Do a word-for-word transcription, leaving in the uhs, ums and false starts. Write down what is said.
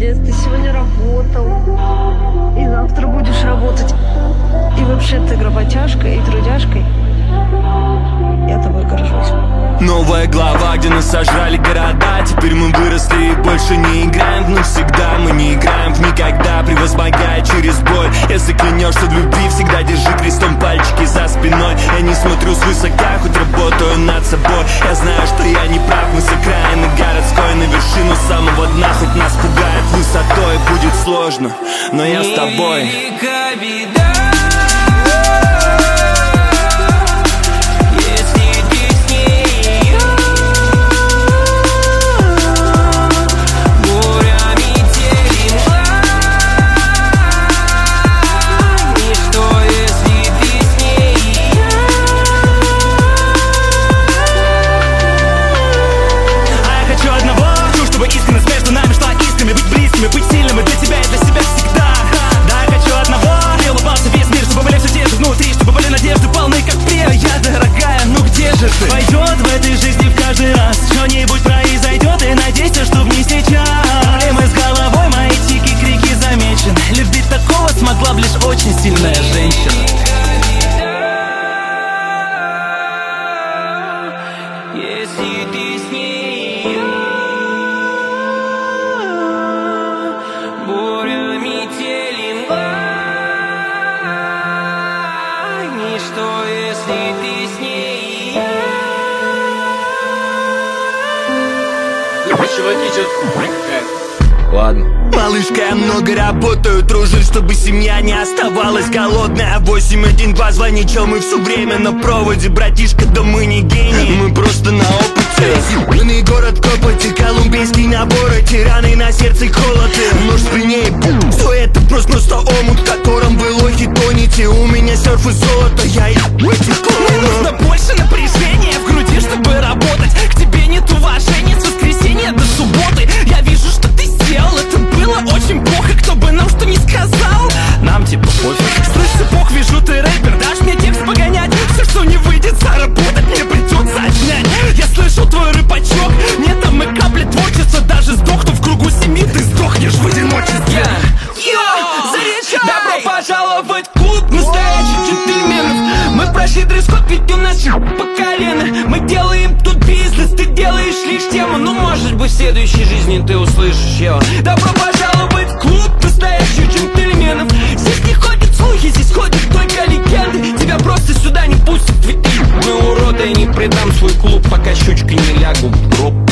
Молодец, ты сегодня работал. И завтра будешь работать. И вообще ты работяжка и трудяжкой. Я тобой горжусь. Новая глава, где нас сожрали города. Теперь мы выросли и больше не играем навсегда. Мы не играем в никогда, превозмогая через боль. Если клянешься в любви, всегда держи крестом пальчики за спиной. Я не смотрю свысока, хоть работаю над собой. Я знаю, что я не прав, мы с окраины городской. На вершину самого дна, хоть нас пугает высотой. Будет сложно, но я с тобой. Невелика беда. Быть сильным и для тебя, и для себя всегда. Да, я хочу одного. Я улыбался весь мир, чтобы были все те же внутри, чтобы были надежды полны, как прия. Я, дорогая, ну где же ты? Пойдет в этой жизни в каждый раз что-нибудь произойдет, и надейся, что в ней сейчас проблемы с головой, мои тики, крики замечены. Любить такого смогла б лишь очень сильная женщина. Если ты с ней, буря, метели, мгла. Ничто, если ты с ней. Ладно. Малышка, я много работаю, тружусь, чтобы семья не оставалась голодная. восемь один два звоничел, мы все время на проводе. Братишка, да мы не гении, мы просто на опыте. Юный город Копоти, колумбийский набор, тираны на сердце холоды. Нож при ней, все это просто, просто омут, в котором вы лохи тонете. У меня серф и золото, я и этих клонов. Нужно больше напряжения в груди, чтобы работать. К тебе нет уважения с воскресенья до субботы. Я вижу, что ты сделал, это было очень плохо. Кто бы нам что ни сказал, нам типа пофиг. Слышь, сапог, вижу, ты рэпер, дашь мне текст погонять. Все, что не выйдет заработать, мне придется отнять. Я слышу твой рыбачок, нет там и капли творчества. Даже сдохну в кругу семьи, ты сдохнешь в одиночестве. Йо, заряжай! Добро пожаловать в клуб настоящих джентльменов. Мы прошли дресс-код, ведь у нас по колено. Мы делаем тут бизнес, ты делаешь лишь тему. Ну, может быть, в следующей жизни ты услышишь его. Добро пожаловать в клуб настоящих джентльменов. Здесь не ходят слухи, здесь ходят только легенды. Тебя просто сюда не пустят, ведь ты уроды. Я не предам свой клуб, пока щучкой не лягу в гроб.